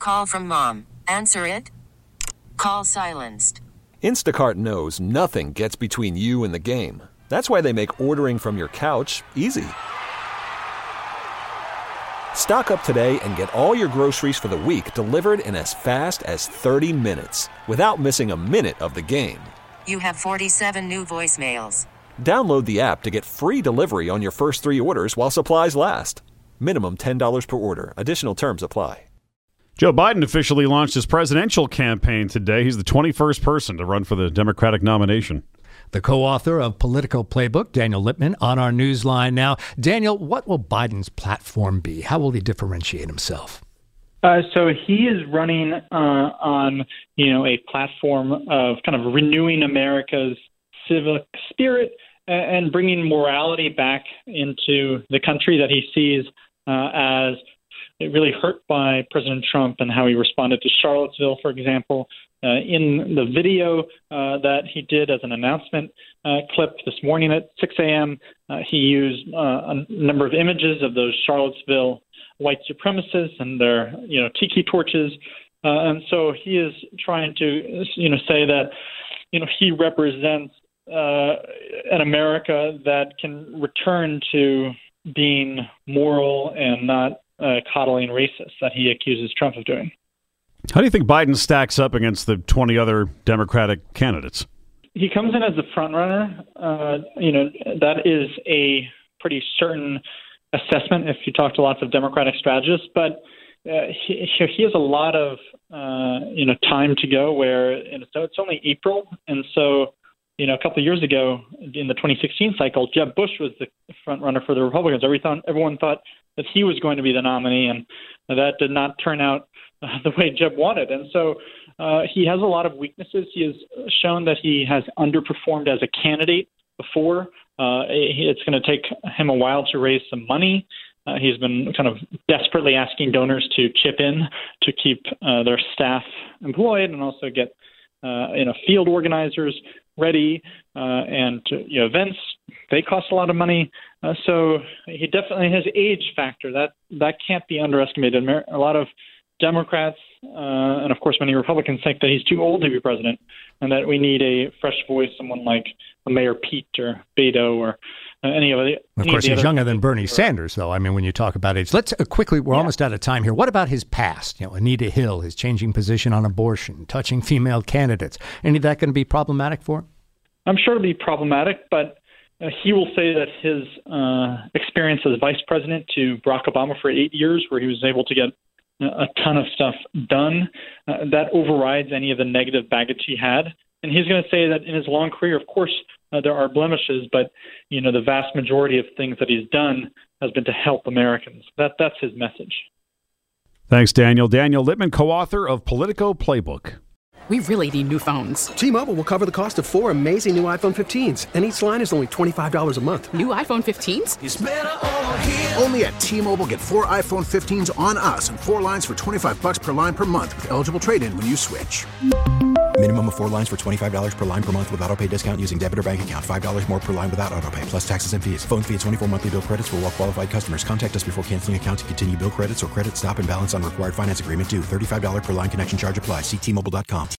Call from mom. Answer it. Call silenced. Instacart knows nothing gets between you and the game. That's why they make ordering from your couch easy. Stock up today and get all your groceries for the week delivered in as fast as 30 minutes without missing a minute of the game. You have 47 new voicemails. Download the app to get free delivery on your first 3 orders while supplies last. Minimum $10 per order. Additional terms apply. Joe Biden officially launched his presidential campaign today. He's the 21st person to run for the Democratic nomination. The co-author of Politico Playbook, Daniel Lippman, on our newsline now. Daniel, what will Biden's platform be? How will he differentiate himself? So he is running on, a platform of kind of renewing America's civic spirit and bringing morality back into the country that he sees as really hurt by President Trump and how he responded to Charlottesville, for example. In the video that he did as an announcement clip this morning at 6 a.m., he used a number of images of those Charlottesville white supremacists and their, tiki torches. And so he is trying to, say that, he represents an America that can return to being moral and not coddling racists that he accuses Trump of doing. How do you think Biden stacks up against the 20 other Democratic candidates? He comes in as the front runner. That is a pretty certain assessment if you talk to lots of Democratic strategists. But he has a lot of time to go. So it's only April, and so a couple of years ago in the 2016 cycle, Jeb Bush was the front runner for the Republicans. Everyone thought that he was going to be the nominee, and that did not turn out the way Jeb wanted. And so he has a lot of weaknesses. He has shown that he has underperformed as a candidate before. It's going to take him a while to raise some money. He's been kind of desperately asking donors to chip in to keep their staff employed and also get field organizers ready and events. They cost a lot of money. So he definitely has age factor. That can't be underestimated. A lot of Democrats and, of course, many Republicans think that he's too old to be president and that we need a fresh voice, someone like Mayor Pete or Beto or any of the Of course, he's younger than Bernie Sanders, though. I mean, when you talk about age. Let's quickly, we're almost out of time here. What about his past? Anita Hill, his changing position on abortion, touching female candidates. Any of that going to be problematic for him? I'm sure it'll be problematic, but he will say that his experience as vice president to Barack Obama for 8 years, where he was able to get a ton of stuff done, that overrides any of the negative baggage he had. And he's going to say that in his long career, of course, there are blemishes, but the vast majority of things that he's done has been to help Americans. That's his message. Thanks, Daniel. Daniel Lippman, co-author of Politico Playbook. We really need new phones. T-Mobile will cover the cost of 4 amazing new iPhone 15s, and each line is only $25 a month. New iPhone 15s? It's better over here. Only at T-Mobile, get 4 iPhone 15s on us and 4 lines for $25 per line per month with eligible trade-in when you switch. Minimum of 4 lines for $25 per line per month with autopay discount using debit or bank account. $5 more per line without autopay, plus taxes and fees. Phone fee at 24 monthly bill credits for well-qualified customers. Contact us before canceling account to continue bill credits or credit stop and balance on required finance agreement due. $35 per line connection charge applies. See T-Mobile.com.